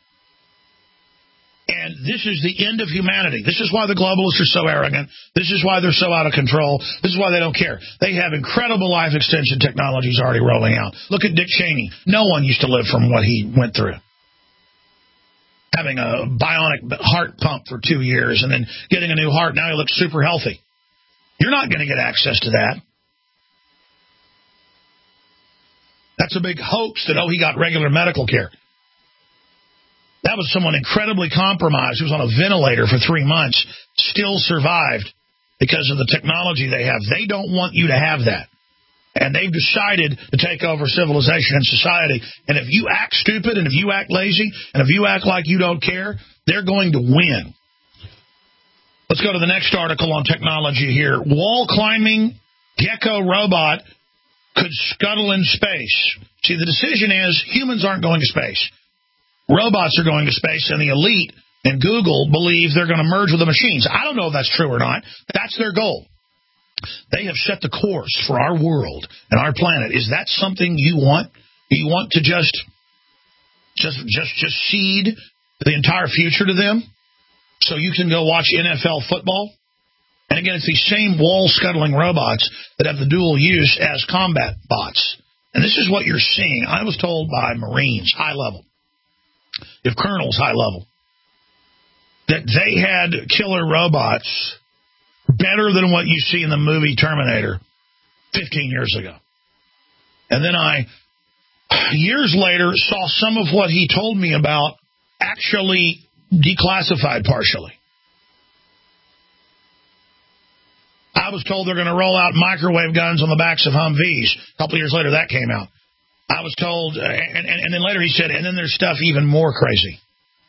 And this is the end of humanity. This is why the globalists are so arrogant. This is why they're so out of control. This is why they don't care. They have incredible life extension technologies already rolling out. Look at Dick Cheney. No one used to live from what he went through. Having a bionic heart pump for two years and then getting a new heart. Now he looks super healthy. You're not going to get access to that. That's a big hoax that, oh, he got regular medical care. That was someone incredibly compromised who was on a ventilator for three months, still survived because of the technology they have. They don't want you to have that. And they've decided to take over civilization and society. And if you act stupid and if you act lazy and if you act like you don't care, they're going to win. Let's go to the next article on technology here. Wall climbing gecko robot could scuttle in space. See, the decision is humans aren't going to space. Robots are going to space, and the elite and Google believe they're going to merge with the machines. I don't know if that's true or not. That's their goal. They have set the course for our world and our planet. Is that something you want? Do you want to just, just, just, just cede the entire future to them so you can go watch N F L football? And again, it's these same wall-scuttling robots that have the dual use as combat bots. And this is what you're seeing. I was told by Marines, high level, if colonels, high level, that they had killer robots better than what you see in the movie Terminator fifteen years ago. And then I, years later, saw some of what he told me about actually declassified partially. I was told they're going to roll out microwave guns on the backs of Humvees. A couple of years later, that came out. I was told, uh, and, and, and then later he said, and then there's stuff even more crazy.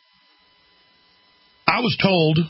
I was told,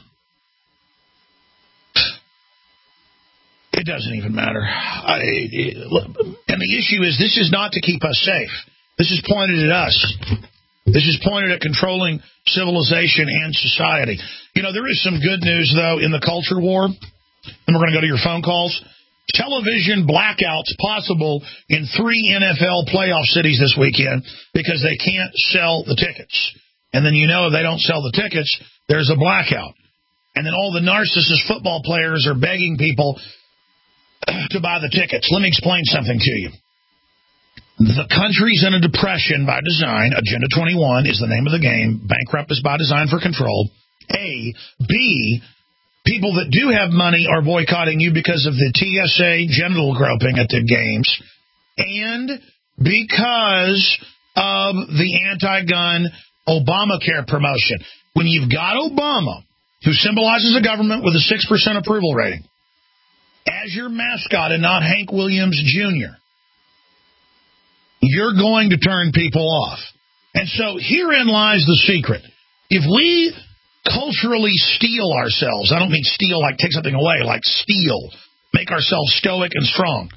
it doesn't even matter. I, it, and the issue is, this is not to keep us safe. This is pointed at us. This is pointed at controlling civilization and society. You know, there is some good news, though, in the culture war. And we're going to go to your phone calls. Television blackouts possible in three N F L playoff cities this weekend because they can't sell the tickets. And then you know if they don't sell the tickets, there's a blackout. And then all the narcissist football players are begging people to buy the tickets. Let me explain something to you. The country's in a depression by design. Agenda twenty-one is the name of the game. Bankrupt is by design for control. A. B. People that do have money are boycotting you because of the T S A genital groping at the games and because of the anti-gun Obamacare promotion. When you've got Obama, who symbolizes a government with a six percent approval rating, as your mascot and not Hank Williams Junior, you're going to turn people off. And so herein lies the secret. If we culturally steel ourselves, I don't mean steal like take something away, like steal, make ourselves stoic and strong.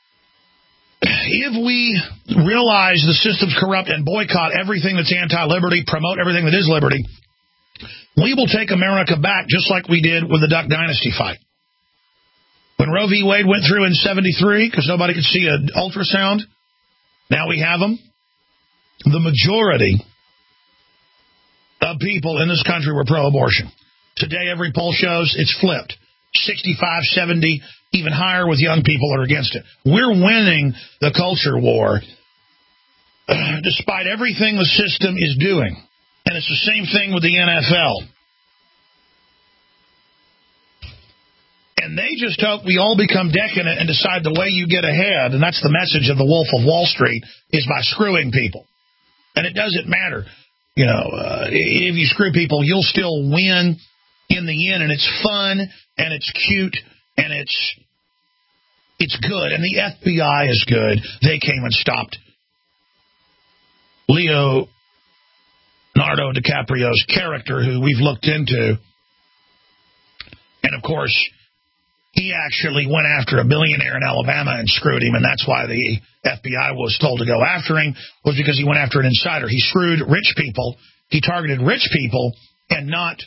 If we realize the system's corrupt and boycott everything that's anti-liberty, promote everything that is liberty, We will take America back just like we did with the Duck Dynasty fight. When Roe v. Wade went through in seventy-three, because nobody could see an ultrasound, now we have them. The majority of people in this country were pro-abortion. Today, every poll shows it's flipped. sixty-five, seventy, even higher with young people that are against it. We're winning the culture war despite everything the system is doing. And it's the same thing with the N F L. And they just hope we all become decadent and decide the way you get ahead, and that's the message of the Wolf of Wall Street, is by screwing people. And it doesn't matter. You know, uh, if you screw people, you'll still win in the end, and it's fun, and it's cute, and it's it's good. And the F B I is good. They came and stopped Leonardo DiCaprio's character, who we've looked into. And, of course, he actually went after a billionaire in Alabama and screwed him, and that's why the F B I was told to go after him, was because he went after an insider. He screwed rich people. He targeted rich people and not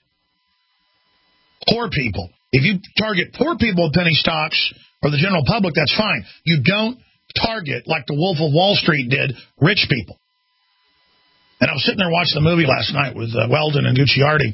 poor people. If you target poor people with penny stocks or the general public, that's fine. You don't target, like the Wolf of Wall Street did, rich people. And I was sitting there watching the movie last night with uh, Weldon and Gucciardi,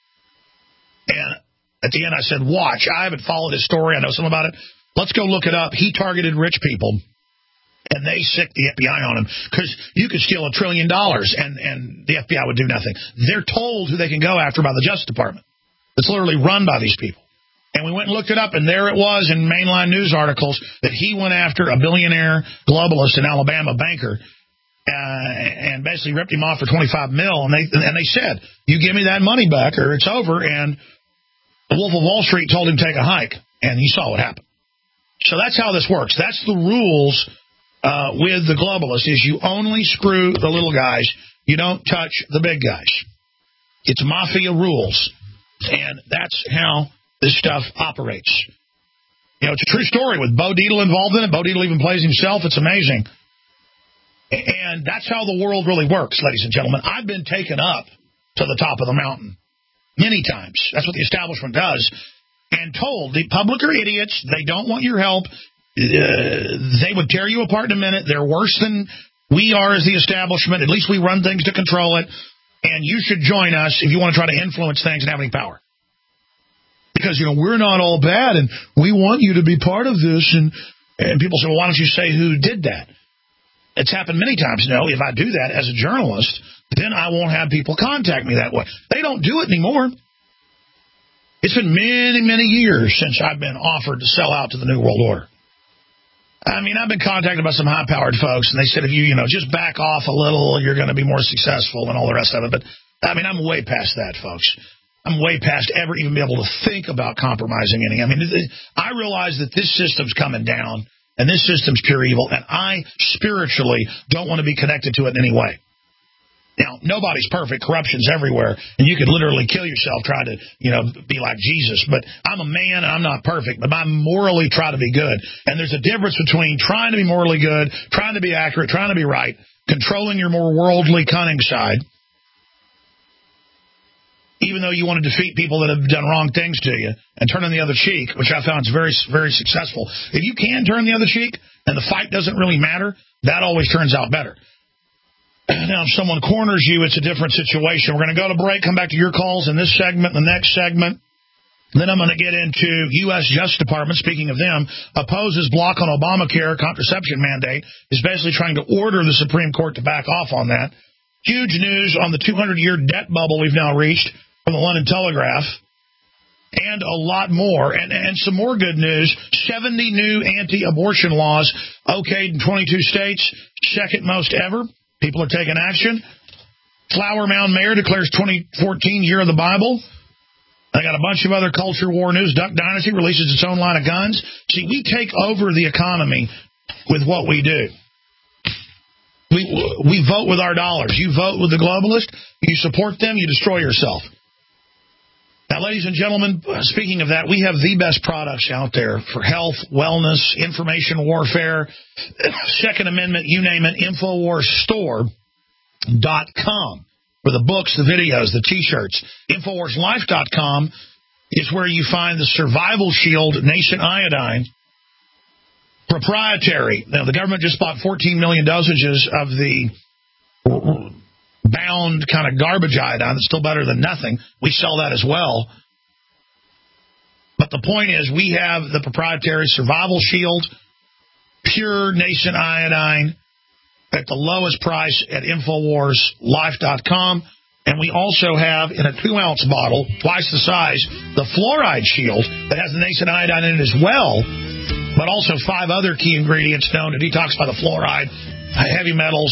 and at the end I said, watch. I haven't followed his story. I know something about it. Let's go look it up. He targeted rich people, and they sicked the F B I on him, because you could steal a trillion dollars, and, and the F B I would do nothing. They're told who they can go after by the Justice Department. It's literally run by these people. And we went and looked it up, and there it was in mainline news articles that he went after a billionaire globalist in Alabama, banker, uh, and basically ripped him off for twenty-five mil. And they and they said, you give me that money back or it's over. And the Wolf of Wall Street told him to take a hike, and he saw what happened. So that's how this works. That's the rules uh, with the globalists, is you only screw the little guys. You don't touch the big guys. It's mafia rules, and that's how this stuff operates. You know, it's a true story with Bo Dietl involved in it. Bo Dietl even plays himself. It's amazing. And that's how the world really works, ladies and gentlemen. I've been taken up to the top of the mountain many times. That's what the establishment does. And told, the public are idiots. They don't want your help. Uh, they would tear you apart in a minute. They're worse than we are as the establishment. At least we run things to control it. And you should join us if you want to try to influence things and have any power. Because, you know, we're not all bad, and we want you to be part of this. And, and people say, well, why don't you say who did that? It's happened many times. No, if I do that as a journalist, then I won't have people contact me that way. They don't do it anymore. It's been many, many years since I've been offered to sell out to the New World Order. I mean, I've been contacted by some high-powered folks, and they said, if you, you know, just back off a little, you're going to be more successful and all the rest of it. But, I mean, I'm way past that, folks. I'm way past ever even be able to think about compromising any. I mean, I realize that this system's coming down, and this system's pure evil, and I spiritually don't want to be connected to it in any way. Now, nobody's perfect. Corruption's everywhere, and you could literally kill yourself trying to, you know, be like Jesus. But I'm a man, and I'm not perfect, but I morally try to be good. And there's a difference between trying to be morally good, trying to be accurate, trying to be right, controlling your more worldly, cunning side, even though you want to defeat people that have done wrong things to you, and turning the other cheek, which I found is very, very successful. If you can turn the other cheek and the fight doesn't really matter, that always turns out better. Now, if someone corners you, it's a different situation. We're going to go to break, come back to your calls in this segment, the next segment. Then I'm going to get into U S Justice Department, speaking of them, opposes block on Obamacare contraception mandate, is basically trying to order the Supreme Court to back off on that. Huge news on the two hundred year debt bubble we've now reached from the London Telegraph, and a lot more. And, and some more good news, seventy new anti-abortion laws okayed in twenty-two states, second most ever. People are taking action. Flower Mound Mayor declares twenty fourteen year of the Bible. I got a bunch of other culture war news. Duck Dynasty releases its own line of guns. See, we take over the economy with what we do. We we vote with our dollars. You vote with the globalist. You support them. You destroy yourself. Now, ladies and gentlemen, speaking of that, we have the best products out there for health, wellness, information warfare, Second Amendment, you name it, Infowars Store dot com. for the books, the videos, the T-shirts. Infowars Life dot com is where you find the Survival Shield Nascent Iodine. Proprietary. Now, the government just bought fourteen million dosages of the bound kind of garbage iodine. That's still better than nothing. We sell that as well. But the point is, we have the proprietary Survival Shield, pure nascent iodine, at the lowest price at Infowars Life dot com. And we also have, in a two-ounce bottle, twice the size, the Fluoride Shield that has the nascent iodine in it as well, but also five other key ingredients known to detoxify the fluoride, heavy metals,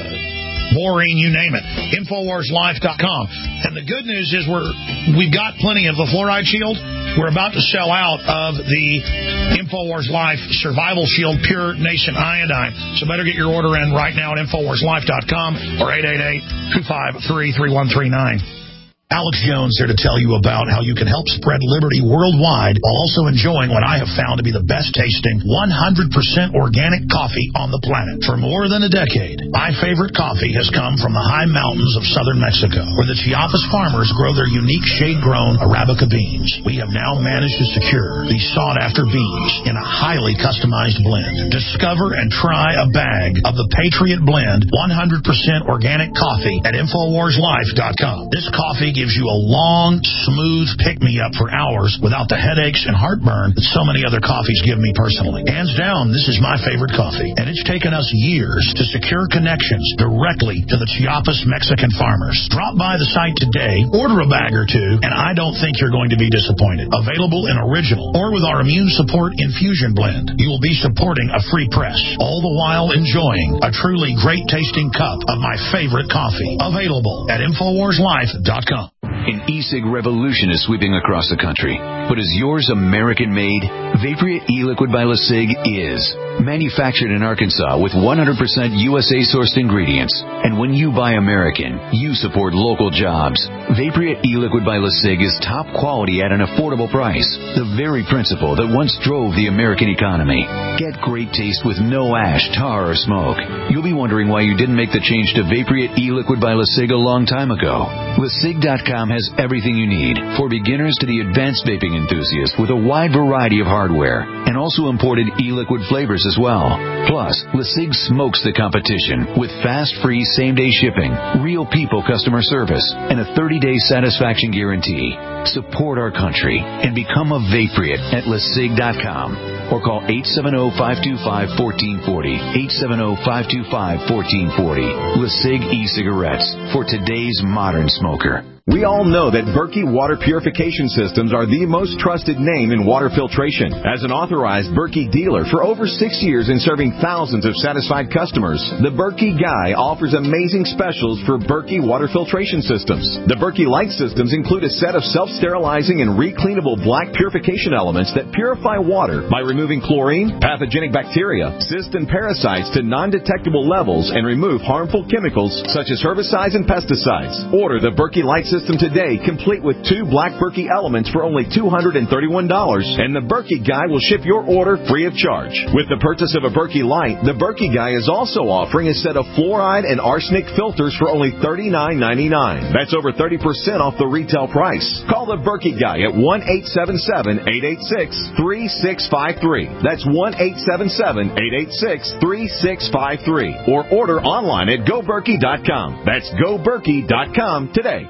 boring, you name it. Infowars Life dot com. And the good news is we're, we've got plenty of the Fluoride Shield. We're about to sell out of the Infowars Life Survival Shield Pure Nascent Iodine. So better get your order in right now at Infowars Life dot com or eight eight eight, two five three, three one three nine. Alex Jones here to tell you about how you can help spread liberty worldwide while also enjoying what I have found to be the best tasting one hundred percent organic coffee on the planet. For more than a decade, my favorite coffee has come from the high mountains of southern Mexico, where the Chiapas farmers grow their unique shade-grown Arabica beans. We have now managed to secure these sought-after beans in a highly customized blend. Discover and try a bag of the Patriot Blend one hundred percent organic coffee at Infowars Life dot com. This coffee gives you a long, smooth pick-me-up for hours without the headaches and heartburn that so many other coffees give me personally. Hands down, this is my favorite coffee, and it's taken us years to secure connections directly to the Chiapas Mexican farmers. Drop by the site today, order a bag or two, and I don't think you're going to be disappointed. Available in original or with our Immune Support Infusion Blend. You will be supporting a free press, all the while enjoying a truly great-tasting cup of my favorite coffee. Available at Infowars Life dot com. An e-cig revolution is sweeping across the country. But is yours American-made? Vaporia e-liquid by LeSig is. Manufactured in Arkansas with one hundred percent U S A-sourced ingredients. And when you buy American, you support local jobs. Vaporia e-liquid by LeSig is top quality at an affordable price. The very principle that once drove the American economy. Get great taste with no ash, tar, or smoke. You'll be wondering why you didn't make the change to Vaporia e-liquid by LeSig a long time ago. LeSig dot com has everything you need, for beginners to the advanced vaping enthusiast, with a wide variety of hardware, and also imported e-liquid flavors as well. Plus, LeSig smokes the competition with fast, free, same-day shipping, real people customer service, and a thirty-day satisfaction guarantee. Support our country and become a Vaporit at LeSig dot com. Or call eight seven zero, five two five, one four four zero, eight seven zero, five two five, one four four zero. LeSig e-cigarettes for today's modern smoker. We all know that Berkey Water Purification Systems are the most trusted name in water filtration. As an authorized Berkey dealer for over six years and serving thousands of satisfied customers, the Berkey Guy offers amazing specials for Berkey Water Filtration Systems. The Berkey Light Systems include a set of self-sterilizing and recleanable black purification elements that purify water by removing chlorine, pathogenic bacteria, cysts, and parasites to non-detectable levels and remove harmful chemicals such as herbicides and pesticides. Order the Berkey Light System today, complete with two black Berkey elements for only two hundred thirty-one dollars, and the Berkey Guy will ship your order free of charge. With the purchase of a Berkey Light, the Berkey Guy is also offering a set of fluoride and arsenic filters for only thirty-nine ninety-nine. That's over thirty percent off the retail price. Call the Berkey Guy at one eight seven seven, eight eight six, three six five three. That's one eight seven seven, eight eight six, three six five three. Or order online at go berkey dot com. That's go berkey dot com today.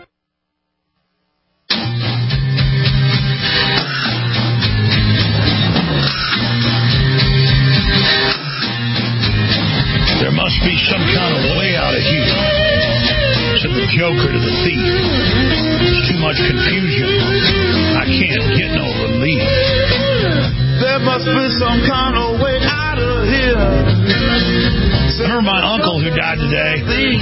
There must be some kind of way out of here, said the Joker to the thief. There's too much confusion. I can't get no relief. There must be some kind of way out of here. I remember my uncle who died today.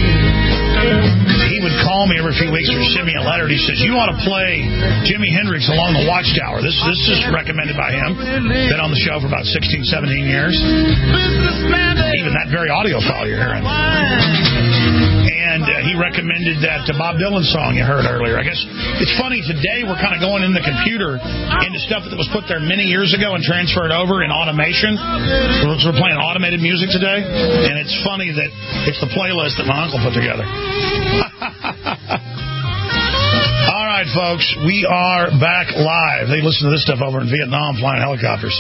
He would call me every few weeks or send me a letter. He says, you ought to play Jimi Hendrix Along the Watchtower. This, this is recommended by him. Been on the show for about sixteen, seventeen years. Even that very audio file you're hearing. And uh, he recommended that uh, Bob Dylan song you heard earlier. I guess it's funny, today we're kind of going in the computer into stuff that was put there many years ago and transferred over in automation. So we're playing automated music today. And it's funny that it's the playlist that my uncle put together. right, folks, we are back live. They listen to this stuff over in Vietnam, flying helicopters.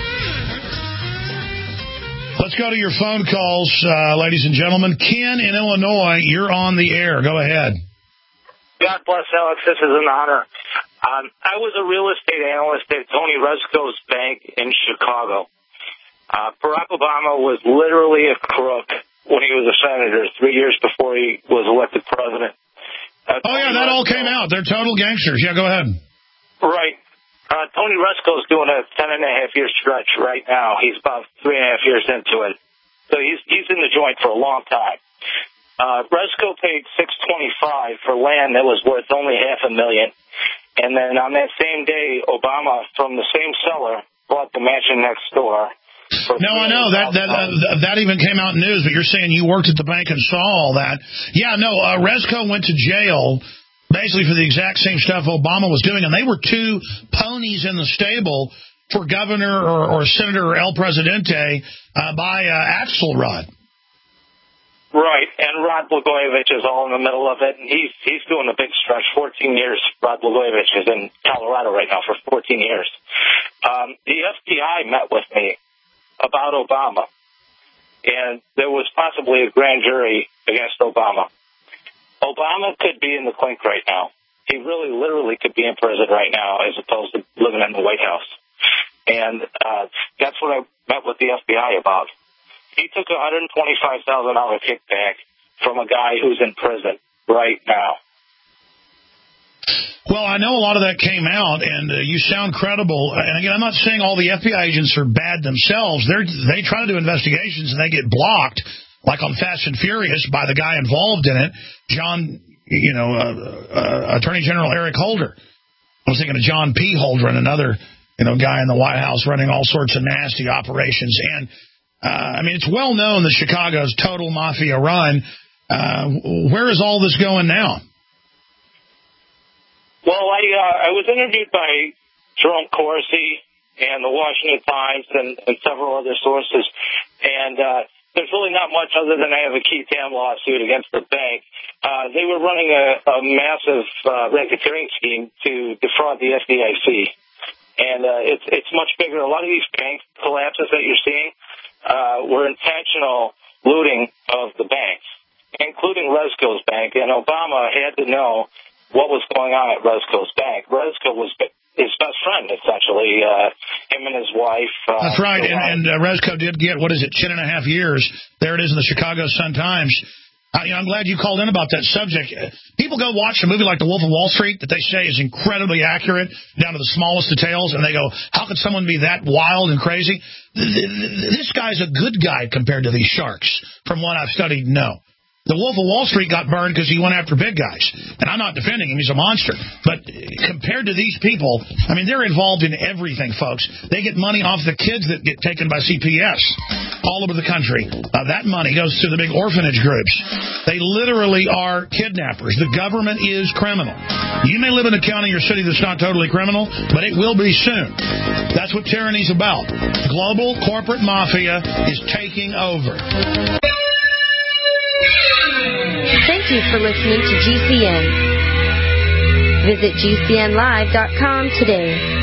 Let's go to your phone calls, uh, ladies and gentlemen. Ken in Illinois, you're on the air. Go ahead. God bless, Alex. This is an honor. Um, I was a real estate analyst at Tony Resco's bank in Chicago. Uh, Barack Obama was literally a crook when he was a senator three years before he was elected president. Uh, oh, yeah, that all came out. They're total gangsters. Yeah, go ahead. Right. Uh, Tony Resco's doing a ten and a half year stretch right now. He's about three and a half years into it. So he's he's in the joint for a long time. Uh, Resco paid six twenty-five for land that was worth only half a million. And then on that same day, Obama, from the same seller, bought the mansion next door. No, I know that that uh, that even came out in news. But you're saying you worked at the bank and saw all that. Yeah, no. Uh, Resco went to jail basically for the exact same stuff Obama was doing, and they were two ponies in the stable for governor or, or senator or El Presidente uh, by uh, Axelrod. Right, and Rod Blagojevich is all in the middle of it, and he's he's doing a big stretch. fourteen years, Rod Blagojevich is in Colorado right now for fourteen years. Um, the F B I met with me about Obama, and there was possibly a grand jury against Obama. Obama could be in the clink right now. He really, literally could be in prison right now as opposed to living in the White House. And uh, that's what I met with the F B I about. He took a one hundred twenty-five thousand dollars kickback from a guy who's in prison right now. Well, I know a lot of that came out, and uh, you sound credible. And again, I'm not saying all the F B I agents are bad themselves. They're, they try to do investigations, and they get blocked, like on Fast and Furious, by the guy involved in it, John, you know, uh, uh, Attorney General Eric Holder. I was thinking of John P. Holder, another, you know, guy in the White House running all sorts of nasty operations. And, uh, I mean, it's well known that Chicago's total mafia run. Uh, where is all this going now? Well, I uh, I was interviewed by Jerome Corsi and the Washington Times and, and several other sources, and uh, there's really not much other than I have a Keith Ham lawsuit against the bank. Uh, they were running a, a massive uh, racketeering scheme to defraud the F D I C, and uh, it's it's much bigger. A lot of these bank collapses that you're seeing uh, were intentional looting of the banks, including Resco's bank, and Obama had to know what was going on at Resco's bank. Resco was his best friend, essentially, uh, him and his wife. Uh, That's right, and, and uh, Resco did get, what is it, ten and a half years. There it is in the Chicago Sun-Times. Uh, you know, I'm glad you called in about that subject. People go watch a movie like The Wolf of Wall Street that they say is incredibly accurate, down to the smallest details, and they go, how could someone be that wild and crazy? This guy's a good guy compared to these sharks, from what I've studied, no. The Wolf of Wall Street got burned because he went after big guys. And I'm not defending him. He's a monster. But compared to these people, I mean, they're involved in everything, folks. They get money off the kids that get taken by C P S all over the country. Uh, that money goes to the big orphanage groups. They literally are kidnappers. The government is criminal. You may live in a county or city that's not totally criminal, but it will be soon. That's what tyranny's about. Global corporate mafia is taking over. Thank you for listening to G C N. Visit G C N live dot com today.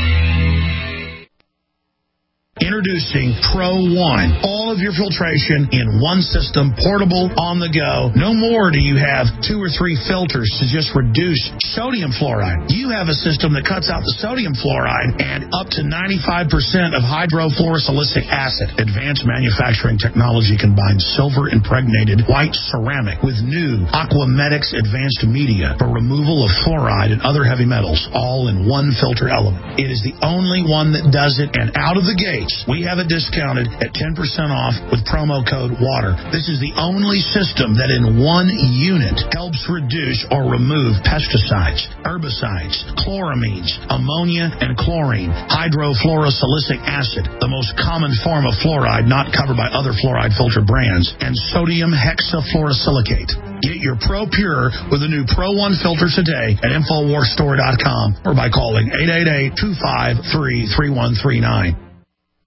Introducing Pro One. All of your filtration in one system, portable, on the go. No more do you have two or three filters to just reduce sodium fluoride. You have a system that cuts out the sodium fluoride and up to ninety-five percent of hydrofluorosilicic acid. Advanced manufacturing technology combines silver-impregnated white ceramic with new Aquamedics advanced media for removal of fluoride and other heavy metals, all in one filter element. It is the only one that does it, and out of the gate, we have it discounted at ten percent off with promo code WATER. This is the only system that in one unit helps reduce or remove pesticides, herbicides, chloramines, ammonia, and chlorine, hydrofluorosilicic acid, the most common form of fluoride not covered by other fluoride filter brands, and sodium hexafluorosilicate. Get your Pro Pure with the new Pro One filter today at Infowars Store dot com or by calling eight eight eight, two five three, three one three nine.